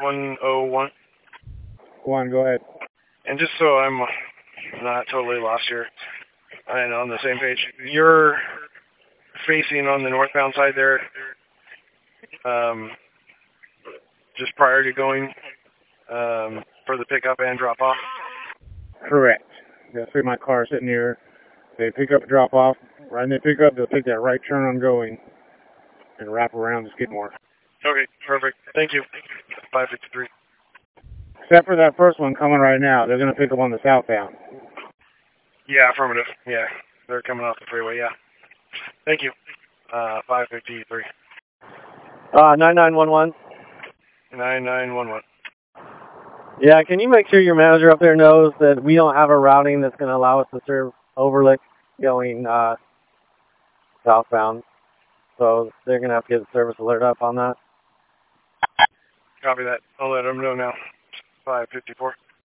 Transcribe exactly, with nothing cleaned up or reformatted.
one oh one. One, go ahead. And just so I'm not totally lost here and on the same page, you're facing on the northbound side there, um, just prior to going um, for the pickup and drop off? Correct. Got three of my cars sitting here. They pick up, drop off. Right when they pick up, they'll take that right turn on going and wrap around to Skidmore. Okay, perfect. Thank you. five fifty-three. Except for that first one coming right now. They're going to pick up on the southbound. Yeah, affirmative. Yeah, they're coming off the freeway, yeah. Thank you. Uh, five fifty-three. Uh, nine nine one one. nine nine one one. Yeah, can you make sure your manager up there knows that we don't have a routing that's going to allow us to serve Overlook going uh, southbound? So they're going to have to get a service alert up on that. Copy that. I'll let them know now. five fifty-four.